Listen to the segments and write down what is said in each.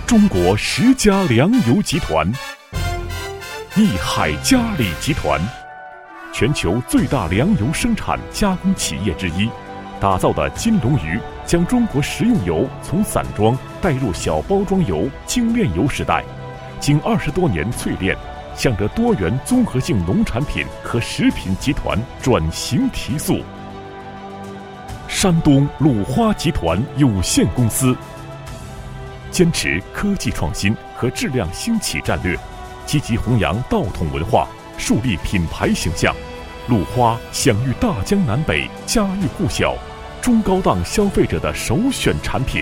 中国10家粮油集团，益海嘉里集团，全球最大粮油生产加工企业之一，打造的金龙鱼将中国食用油从散装带入小包装油、精炼油时代，经20多年淬炼，向着多元综合性农产品和食品集团转型提速。山东鲁花集团有限公司坚持科技创新和质量兴起战略，积极弘扬道统文化，树立品牌形象。鲁花享誉大江南北，家喻户晓，中高档消费者的首选产品。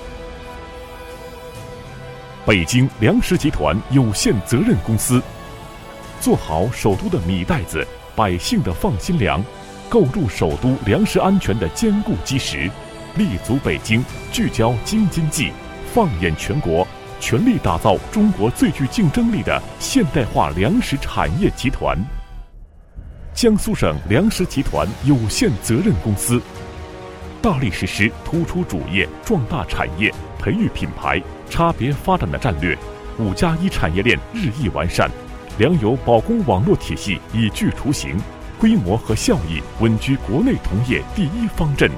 北京粮食集团有限责任公司，做好首都的米袋子，百姓的放心粮，构筑首都粮食安全的坚固基石，立足北京，聚焦京津冀，放眼全国，全力打造中国最具竞争力的现代化粮食产业集团。江苏省粮食集团有限责任公司大力实施突出主业、壮大产业、培育品牌、差别发展的战略，5+1产业链日益完善，粮油保供网络体系已具雏形，规模和效益稳居国内同业第一方阵。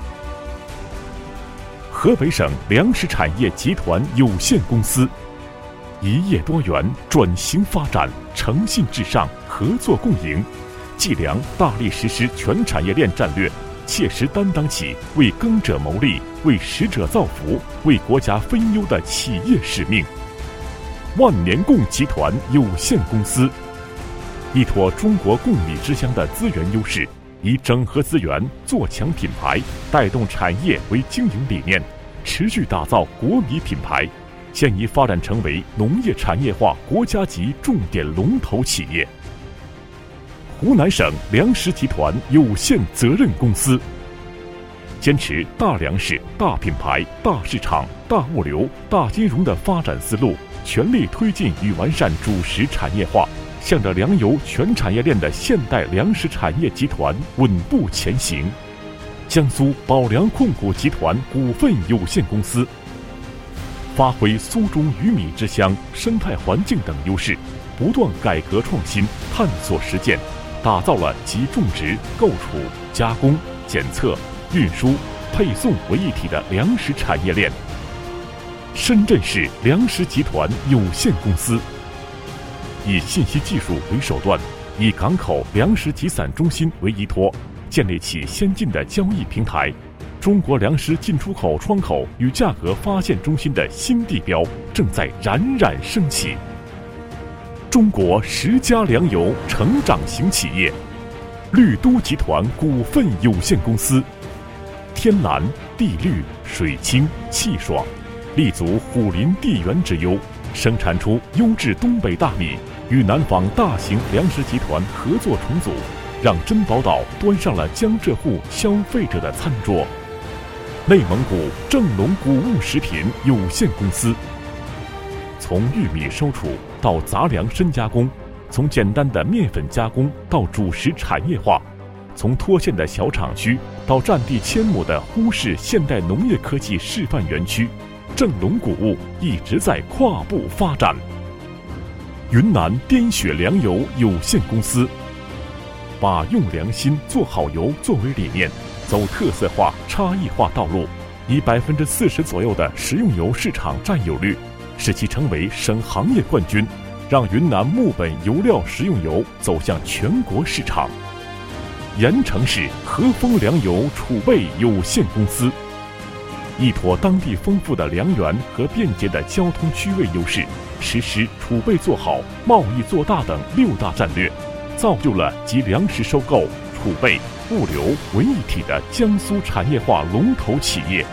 河北省粮食产业集团有限公司一业多元，转型发展，诚信至上，合作共赢。计粮大力实施全产业链战略，切实担当起为耕者谋利、为食者造福、为国家分忧的企业使命。万年贡集团有限公司依托中国贡米之乡的资源优势，以整合资源、做强品牌、带动产业为经营理念，持续打造国米品牌，现已发展成为农业产业化国家级重点龙头企业。湖南省粮食集团有限责任公司坚持大粮食、大品牌、大市场、大物流、大金融的发展思路，全力推进与完善主食产业化，向着粮油全产业链的现代粮食产业集团稳步前行。江苏宝粮控股集团股份有限公司发挥苏中鱼米之乡、生态环境等优势，不断改革创新，探索实践，打造了集种植、购储、加工、检测、运输、配送为一体的粮食产业链。深圳市粮食集团有限公司以信息技术为手段，以港口粮食集散中心为依托，建立起先进的交易平台。中国粮食进出口窗口与价格发现中心的新地标正在冉冉升起。中国10家粮油成长型企业，绿都集团股份有限公司，天蓝、地绿、水清、气爽，立足虎林地缘之优，生产出优质东北大米，与南方大型粮食集团合作重组，让珍宝岛端上了江浙沪消费者的餐桌。内蒙古正龙谷物食品有限公司从玉米收储到杂粮深加工，从简单的面粉加工到主食产业化，从脱线的小厂区到占地1000亩的呼市现代农业科技示范园区，正龙谷物一直在跨步发展。云南滇雪粮油有限公司把用良心做好油作为理念，走特色化、差异化道路，以40%左右的食用油市场占有率，使其成为省行业冠军，让云南木本油料食用油走向全国市场。盐城市和风粮油储备有限公司依托当地丰富的粮源和便捷的交通区位优势，实施储备做好、贸易做大等6大战略，造就了集粮食收购、储备、物流为一体的江苏产业化龙头企业。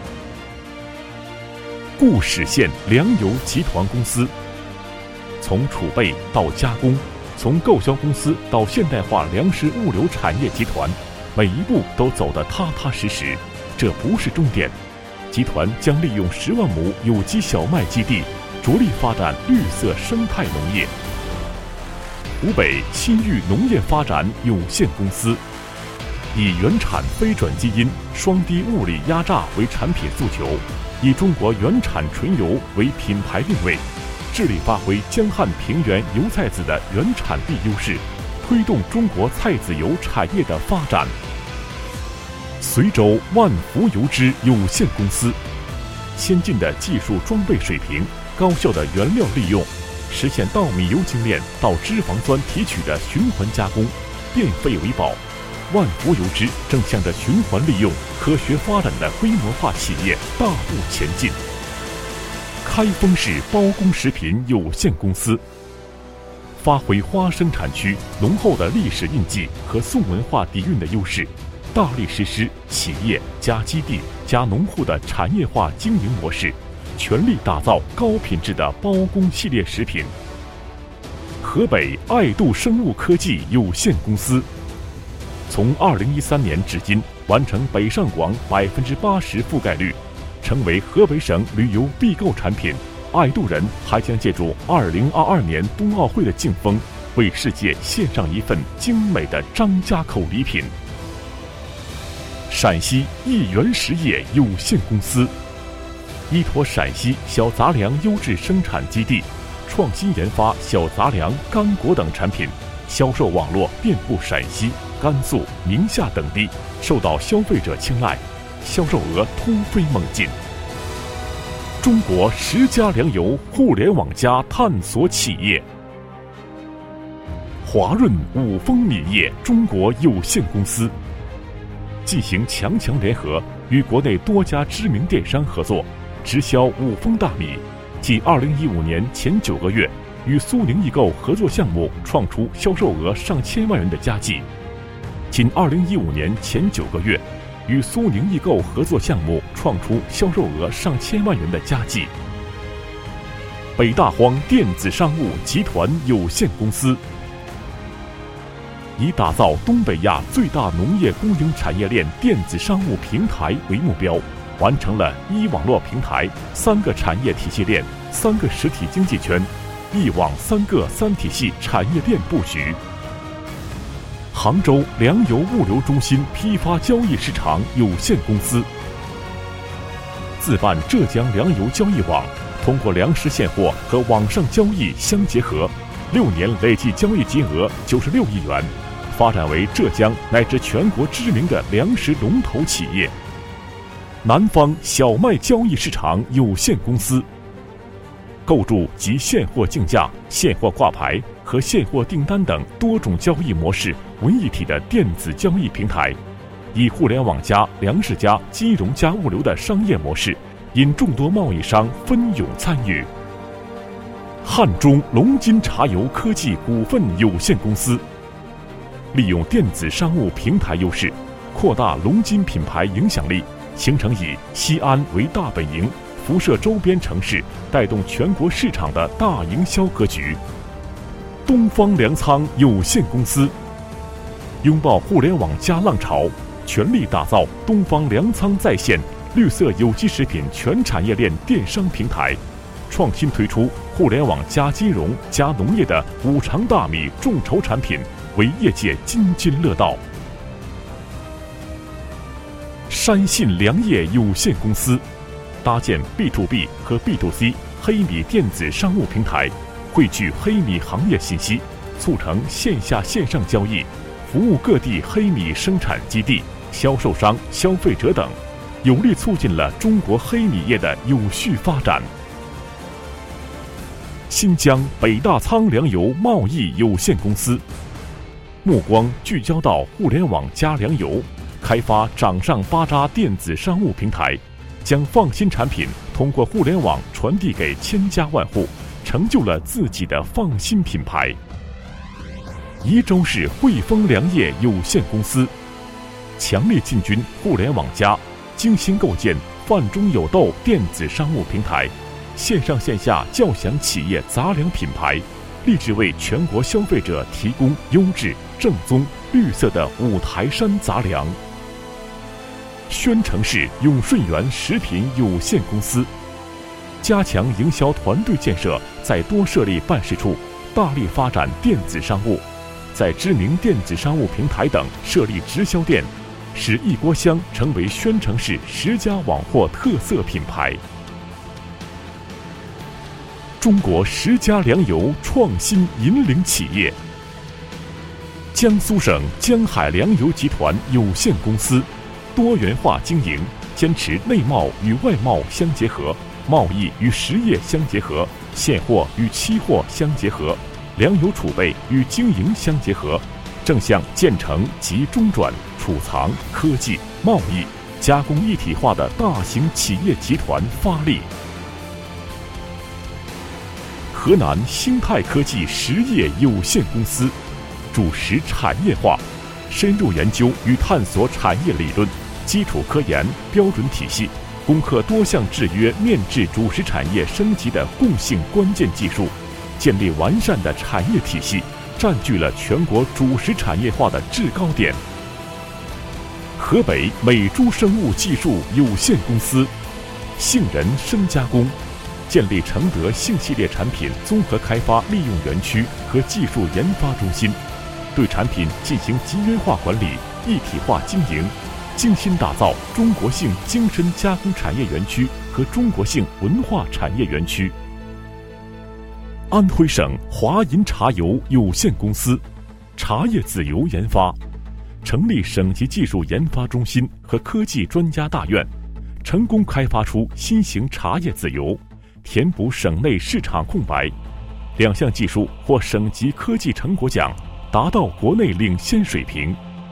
固始县粮油集团公司从储备到加工，从购销公司到现代化粮食物流产业集团，每一步都走得踏踏实实。这不是终点，集团将利用10万亩有机小麦基地，着力发展绿色生态农业。湖北新域农业发展有限公司以原产非转基因、双低物理压榨为产品诉求， 以中国原产纯油为品牌定位，致力发挥江汉平原油菜籽的原产地优势，推动中国菜籽油产业的发展。随州万福油脂有限公司，先进的技术装备水平，高效的原料利用，实现稻米油精炼到脂肪酸提取的循环加工，变废为宝。万福油脂正向着循环利用、科学发展的规模化企业大步前进。开封市包工食品有限公司，发挥花生产区浓厚的历史印记和宋文化底蕴的优势，大力实施企业加基地加农户的产业化经营模式，全力打造高品质的包工系列食品。河北爱度生物科技有限公司，从2013年至今完成北上广80%覆盖率，成为河北省旅游必购产品。爱度人还将借助2022年冬奥会的劲风，为世界献上一份精美的张家口礼品。陕西益源实业有限公司，依托陕西小杂粮优质生产基地，创新研发小杂粮、干果等产品，销售网络遍布陕西、甘肃、宁夏等地，受到消费者青润，销售额突飞猛进。中国10家粮油互联网加探索企业，华润五丰米业中国有限公司进行强联合，与国内多家知名电商合作，直销五丰大米。继2015年前9个月与苏宁易购合作项目创出销售额上千万元的佳绩，仅2015年前9个月与苏宁易购合作项目创出销售额上千万元的佳绩。北大荒电子商务集团有限公司以打造东北亚最大农业供应产业链电子商务平台为目标，完成了1网络平台、3个产业体系链、3个实体经济圈、1网3个3体系产业链布局。杭州粮油物流中心批发交易市场有限公司自办浙江粮油交易网，通过粮食现货和网上交易相结合，6年累计交易金额96亿元，发展为浙江乃至全国知名的粮食龙头企业。南方小麦交易市场有限公司构筑集现货竞价、现货挂牌和现货订单等多种交易模式为一体的电子交易平台，以互联网加粮食加金融加物流的商业模式，引众多贸易商蜂拥参与。汉中龙津茶油科技股份有限公司利用电子商务平台优势，扩大龙津品牌影响力，形成以西安为大本营，辐射周边城市，带动全国市场的大营销格局。东方粮仓有限公司拥抱互联网加浪潮，全力打造东方粮仓在线绿色有机食品全产业链电商平台，创新推出互联网加金融加农业的五常大米众筹产品，为业界津津乐道。山信粮业有限公司搭建 B2B 和 B2C 黑米电子商务平台，汇聚黑米行业信息，促成线下线上交易，服务各地黑米生产基地、销售商、消费者等，有力促进了中国黑米业的有序发展。新疆北大仓粮油贸易有限公司目光聚焦到互联网加粮油，开发掌上巴扎电子商务平台，将放心产品通过互联网传递给千家万户，成就了自己的放心品牌。宜州市汇丰粮业有限公司强力进军互联网加，精心构建饭中有豆电子商务平台，线上线下叫响企业杂粮品牌，立志为全国消费者提供优质、正宗、绿色的五台山杂粮。宣城市永顺源食品有限公司加强营销团队建设，在多设立办事处，大力发展电子商务，在知名电子商务平台等设立直销店， 使一锅香成为宣城市10家网货特色品牌。中国10家粮油创新引领企业。江苏省江海粮油集团有限公司多元化经营，坚持内贸与外贸相结合，贸易与实业相结合，现货与期货相结合，粮油储备与经营相结合，正向建成集中转、储藏、科技、贸易、加工一体化的大型企业集团发力。河南兴泰科技实业有限公司主持产业化，深入研究与探索产业理论、基础科研标准体系，攻克多项制约面制主食产业升级的共性关键技术，建立完善的产业体系，占据了全国主食产业化的制高点。河北美珠生物技术有限公司杏仁生加工建立承德杏系列产品综合开发利用园区和技术研发中心，对产品进行集约化管理、一体化经营，精心打造中国性精深加工产业园区和中国性文化产业园区。安徽省华银茶油有限公司茶叶籽油研发，成立省级技术研发中心和科技专家大院，成功开发出新型茶叶籽油，填补省内市场空白，2项技术获省级科技成果奖，达到国内领先水平。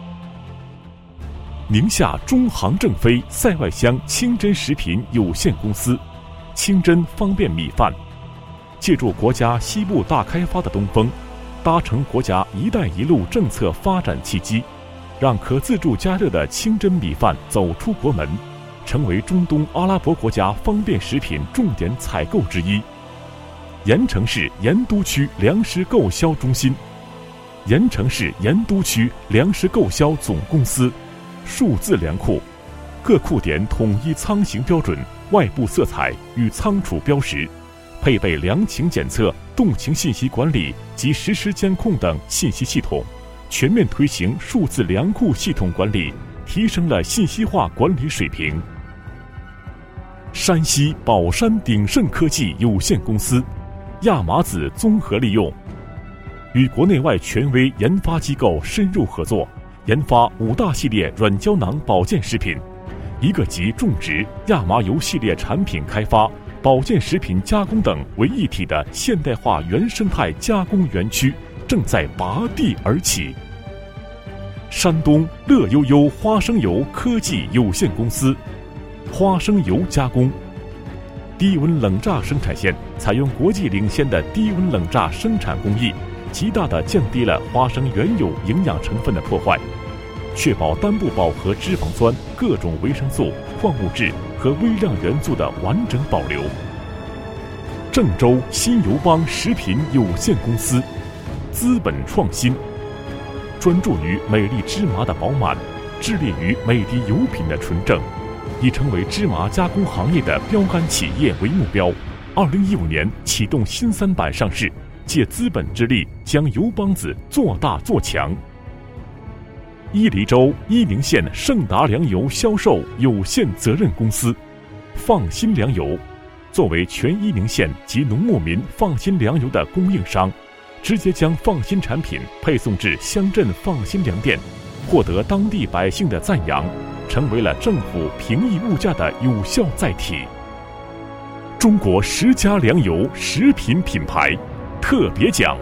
宁夏中航正非塞外乡清真食品有限公司清真方便米饭，借助国家西部大开发的东风，搭乘国家“一带一路”政策发展契机，让可自助加热的清真米饭走出国门，成为中东阿拉伯国家方便食品重点采购之一。盐城市盐都区粮食购销中心、盐城市盐都区粮食购销总公司、数字粮库，各库点统一仓型标准、外部色彩与仓储标识，配备粮情检测、动情信息管理及实时监控等信息系统，全面推行数字粮库系统管理，提升了信息化管理水平。山西宝山鼎盛科技有限公司亚麻籽综合利用，与国内外权威研发机构深入合作，研发5大系列软胶囊保健食品，1个级种植亚麻油系列产品开发、保健食品加工等为一体的现代化原生态加工园区正在拔地而起。山东乐悠悠花生油科技有限公司花生油加工，低温冷榨生产线采用国际领先的低温冷榨生产工艺，极大地降低了花生原有营养成分的破坏，确保单不饱和脂肪酸、各种维生素、矿物质和微量元素的完整保留。郑州新油帮食品有限公司资本创新，专注于美丽芝麻的饱满，致力于美的油品的纯正，以成为芝麻加工行业的标杆企业为目标。2015年启动新3板上市，借资本之力将油帮子做大做强。伊犁州伊宁县盛达粮油销售有限责任公司放心粮油，作为全伊宁县及农牧民放心粮油的供应商，直接将放心产品配送至乡镇放心粮店，获得当地百姓的赞扬，成为了政府平抑物价的有效载体。中国10家粮油食品品牌特别奖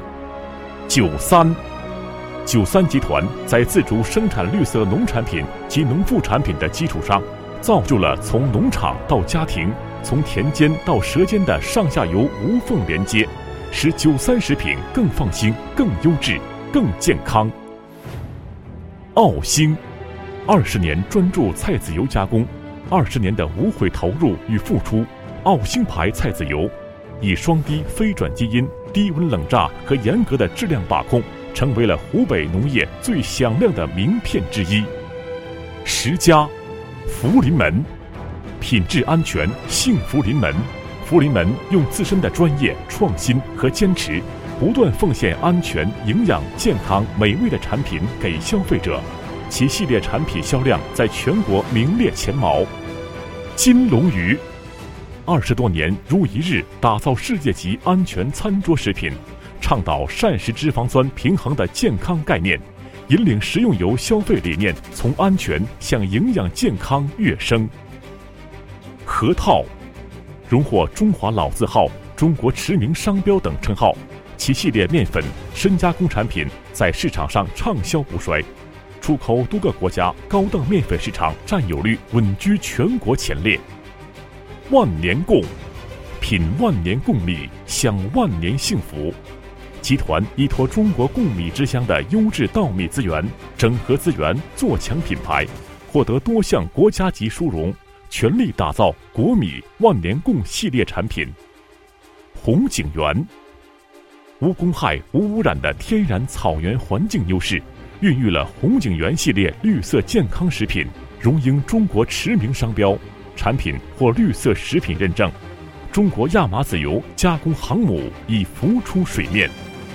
93集团在自主生产绿色农产品及农副产品的基础上，造就了从农场到家庭、从田间到舌尖的上下游无缝连接，使93食品更放心、更优质、更健康。奥兴20年专注菜籽油加工，20年的无悔投入与付出，奥兴牌菜籽油以双低非转基因、低温冷榨和严格的质量把控，成为了湖北农业最响亮的名片之一。10家福临门品质安全幸福临门，福临门用自身的专业、创新和坚持，不断奉献安全、营养、健康、美味的产品给消费者， 其系列产品销量在全国名列前茅。金龙鱼20多年如一日打造世界级安全餐桌食品，倡导膳食脂肪酸平衡的健康概念，引领食用油消费理念从安全向营养健康跃升。核桃荣获中华老字号、中国驰名商标等称号，其系列面粉、深加工产品在市场上畅销不衰，出口多个国家高档面粉市场占有率稳居全国前列。万年贡，品万年贡米，享万年幸福。集团依托中国贡米之乡的优质稻米资源，整合资源做强品牌，获得多项国家级殊荣，全力打造国米万年贡系列产品。红景园，无公害无污染的天然草原环境优势，孕育了红景园系列绿色健康食品，荣膺中国驰名商标，产品获绿色食品认证。中国亚麻籽油加工航母已浮出水面。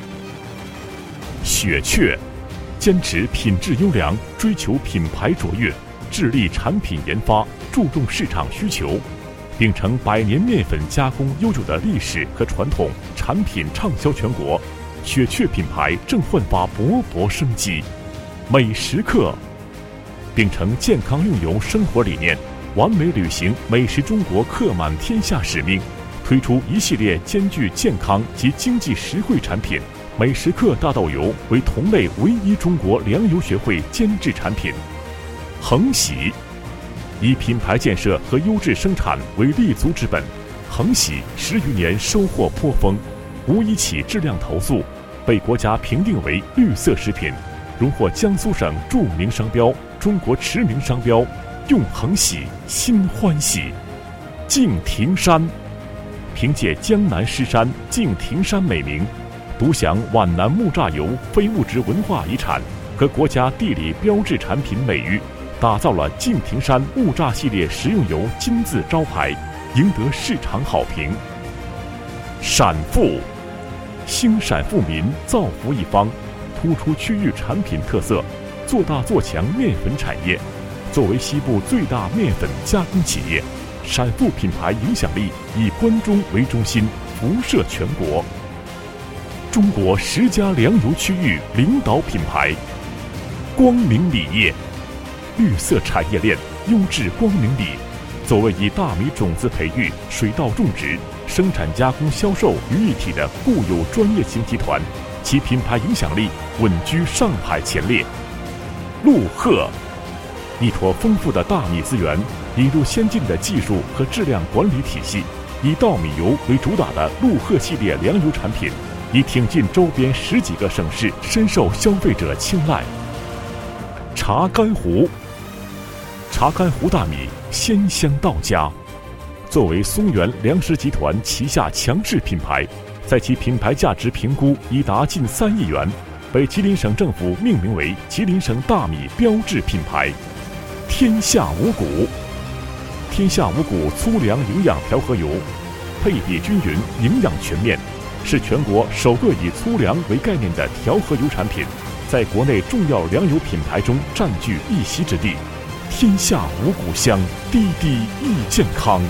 雪雀，坚持品质优良，追求品牌卓越，致力产品研发，注重市场需求，秉承100年面粉加工悠久的历史和传统，产品畅销全国。雪雀品牌正焕发勃勃生机。美食客，秉承健康用油生活理念，完美履行美食中国客满天下使命，推出一系列兼具健康及经济实惠产品。美食客大豆油为同类唯一中国粮油学会监制产品。恒喜，以品牌建设和优质生产为立足之本，恒喜10余年收获颇丰，无一起质量投诉，被国家评定为绿色食品，荣获江苏省著名商标、中国驰名商标，用恒喜心欢喜。敬亭山，凭借江南狮山敬亭山美名，独享皖南木榨油非物质文化遗产和国家地理标志产品美誉，打造了敬亭山木榨系列食用油金字招牌，赢得市场好评。闪富，兴闪富民，造福一方，突出区域产品特色，做大做强面粉产业。作为西部最大面粉加工企业，闪富品牌影响力以关中为中心，辐射全国。中国10家粮油区域领导品牌。光明锂业，绿色产业链，优质光明锂，作为以大米种子培育、水稻种植、生产加工销售于一体的固有专业型集团，其品牌影响力稳居上海前列。陆鹤，依托丰富的大米资源，引入先进的技术和质量管理体系，以稻米油为主打的陆鹤系列粮油产品，已挺进周边10几个省市，深受消费者青睐。茶干湖，茶干湖大米鲜香到家，作为松原粮食集团旗下强势品牌，在其品牌价值评估已达近3亿元，被吉林省政府命名为吉林省大米标志品牌。天下五谷，天下五谷粗粮营养调和油，配比均匀，营养全面，是全国首个以粗粮为概念的调和油产品，在国内重要粮油品牌中占据一席之地。天下五谷香，滴滴益健康。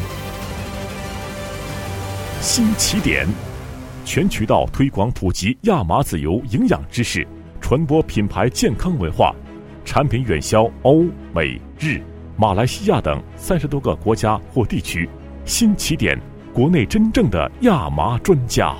新起点，全渠道推广普及亚麻籽油营养知识，传播品牌健康文化，产品远销欧美日、马来西亚等30多个国家或地区。新起点，国内真正的亚麻专家。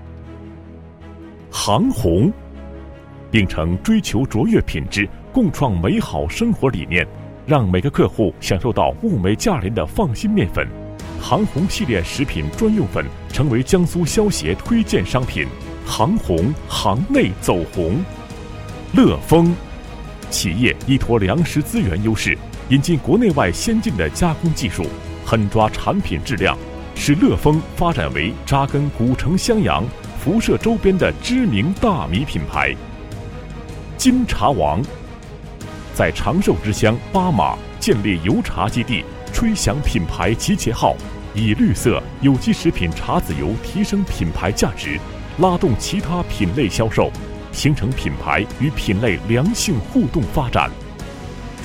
航红，秉承追求卓越品质、共创美好生活理念，让每个客户享受到物美价廉的放心面粉。航红系列食品专用粉成为江苏消协推荐商品，航红行内走红。乐丰，企业依托粮食资源优势，引进国内外先进的加工技术，狠抓产品质量，使乐丰发展为扎根古城襄阳、辐射周边的知名大米品牌。金茶王，在长寿之乡巴马建立油茶基地，吹响品牌集结号，以绿色有机食品茶籽油提升品牌价值，拉动其他品类销售，形成品牌与品类良性互动发展。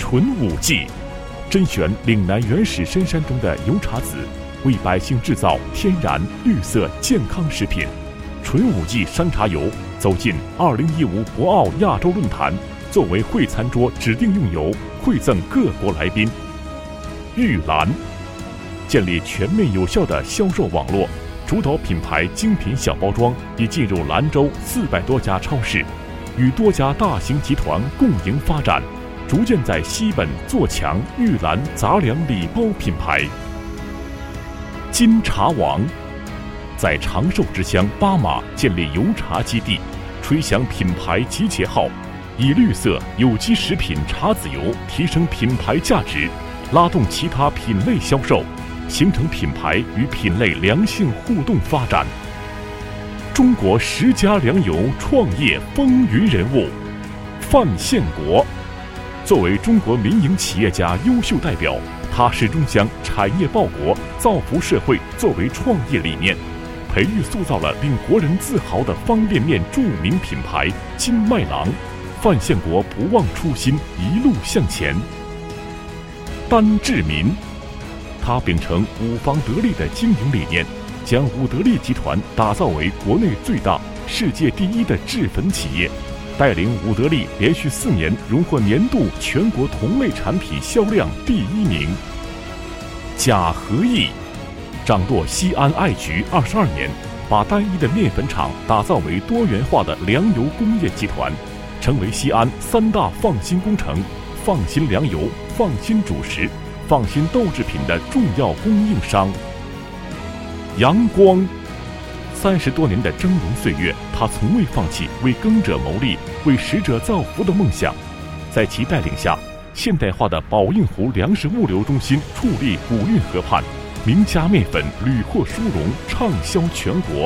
纯五 G， 甄选岭南原始深山中的油茶籽，为百姓制造天然、绿色、健康食品。纯五 G 山茶油走进2015博鳌亚洲论坛，作为会餐桌指定用油，馈赠各国来宾。玉兰建立全面有效的销售网络，主导品牌精品小包装已进入兰州400多家超市，与多家大型集团共赢发展，逐渐在西本做强玉兰杂粮礼包品牌。金茶网在长寿之乡巴马建立油茶基地，吹响品牌集结号，以绿色有机食品茶籽油提升品牌价值，拉动其他品类销售，形成品牌与品类良性互动发展。中国10佳粮油创业风云人物范宪国，作为中国民营企业家优秀代表，他始终将产业报国、造福社会作为创业理念，培育塑造了令国人自豪的方便面著名品牌金麦郎。范宪国不忘初心，一路向前。丹志民，他秉承五方得力的经营理念，将五得利集团打造为国内最大、世界第一的制粉企业，带领五得利连续4年荣获年度全国同类产品销量第1名。贾和义掌舵西安爱菊22年，把单一的面粉厂打造为多元化的粮油工业集团，成为西安3大放心工程、放心粮油、放心主食、放心豆制品的重要供应商。杨光，30多年的峥嵘岁月，他从未放弃为耕者谋利、为食者造福的梦想。在其带领下，现代化的宝应湖粮食物流中心矗立古运河畔，名家面粉屡获殊荣，畅销全国。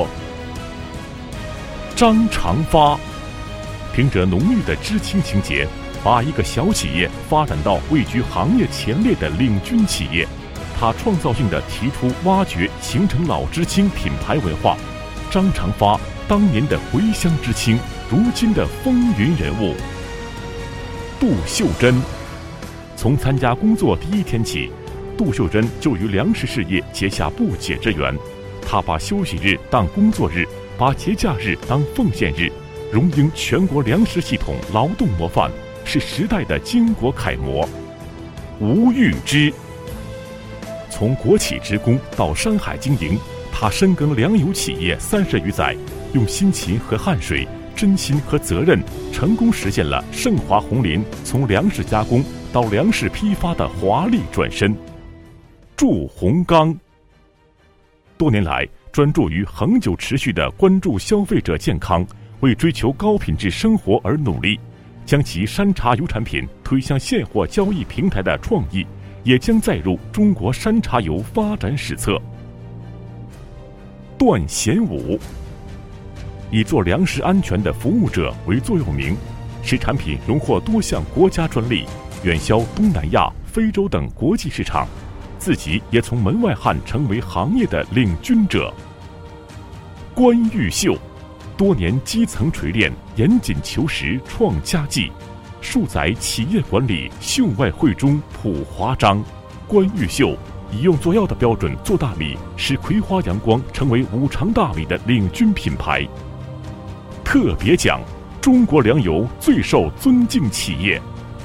张长发凭着浓郁的知青情结，把一个小企业发展到位居行业前列的领军企业。他创造性地提出挖掘、形成老知青品牌文化。张长发当年的回乡知青，如今的风云人物。杜秀珍从参加工作第1天起，杜秀珍就与粮食事业结下不解之缘。他把休息日当工作日，把节假日当奉献日，荣膺全国粮食系统劳动模范，是时代的巾帼楷模。吴玉芝从国企职工到山海经营，他深耕粮油企业30余载，用辛勤和汗水、真心和责任，成功实现了盛华红林从粮食加工到粮食批发的华丽转身。祝鸿刚多年来专注于恒久持续地关注消费者健康，为追求高品质生活而努力，将其山茶油产品推向现货交易平台的创意，也将载入中国山茶油发展史册。段贤武以做粮食安全的服务者为座右铭，使产品荣获多项国家专利，远销东南亚、非洲等国际市场，自己也从门外汉成为行业的领军者。关玉秀多年基层锤炼，严谨求实，创佳绩，数载企业管理，秀外慧中，普华章。关玉秀以用做药的标准做大米，使葵花阳光成为五常大米的领军品牌。特别奖：中国粮油最受尊敬企业。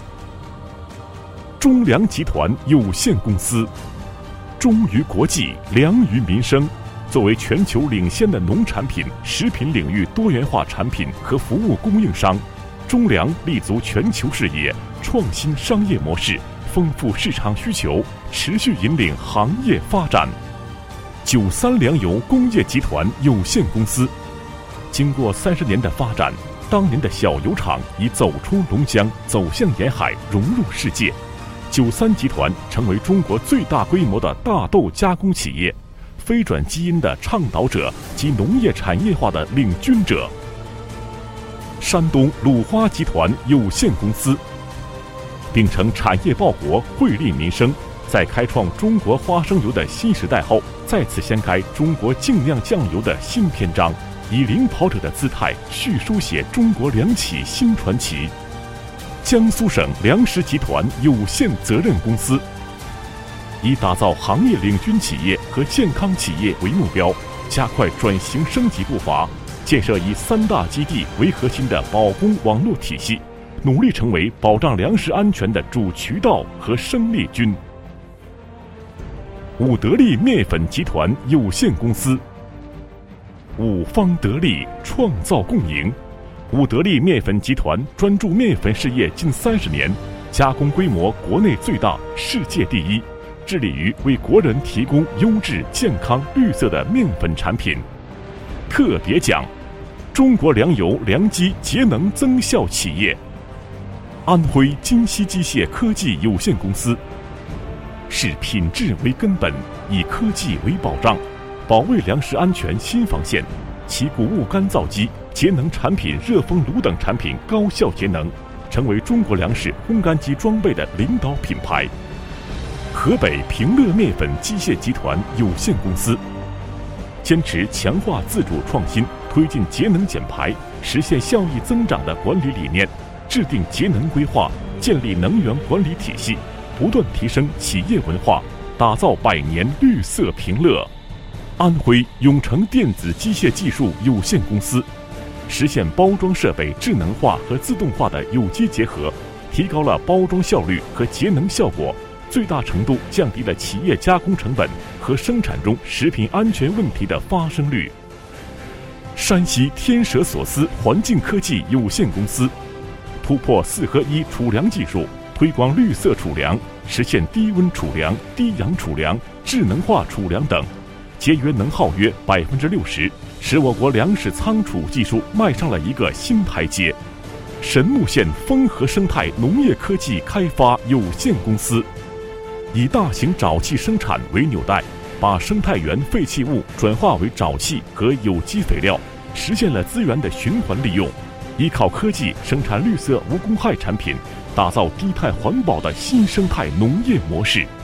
中粮集团有限公司，忠于国际，良于民生。作为全球领先的农产品、食品领域多元化产品和服务供应商，中粮立足全球视野，创新商业模式，丰富市场需求，持续引领行业发展。93粮油工业集团有限公司，经过30年的发展，当年的小油厂已走出龙江，走向沿海，融入世界。93集团成为中国最大规模的大豆加工企业，非转基因的倡导者及农业产业化的领军者。山东鲁花集团有限公司秉承产业报国、惠利民生，在开创中国花生油的新时代后，再次掀开中国精酿酱油的新篇章，以领跑者的姿态续书写中国粮企新传奇。 江苏省粮食集团有限责任公司。以打造行业领军企业和健康企业为目标，加快转型升级步伐，建设以3大基地为核心的保供网络体系，努力成为保障粮食安全的主渠道和生力军。武德利面粉集团有限公司。五方得利，创造共赢。武德利面粉集团专注面粉事业近30年，加工规模国内最大，世界第一，致力于为国人提供优质、健康、绿色的面粉产品。特别奖：中国粮油粮机节能增效企业。安徽金溪机械科技有限公司。视品质为根本，以科技为保障，保卫粮食安全新防线。其谷物干燥机、节能产品、热风炉等产品高效节能，成为中国粮食烘干机装备的领导品牌。河北平乐面粉机械集团有限公司。坚持强化自主创新，推进节能减排，实现效益增长的管理理念，制定节能规划，建立能源管理体系，不断提升企业文化，打造100年绿色平乐。安徽永成电子机械技术有限公司实现包装设备智能化和自动化的有机结合，提高了包装效率和节能效果，最大程度降低了企业加工成本和生产中食品安全问题的发生率。山西天蛇索斯环境科技有限公司突破4合1储粮技术，推广绿色储粮，实现低温储粮、低氧储粮、智能化储粮等，节约能耗约60%，使我国粮食仓储技术迈上了一个新台阶。神木县丰和生态农业科技开发有限公司以大型沼气生产为纽带，把生态源废弃物转化为沼气和有机肥料，实现了资源的循环利用。依靠科技生产绿色无公害产品，打造低碳环保的新生态农业模式。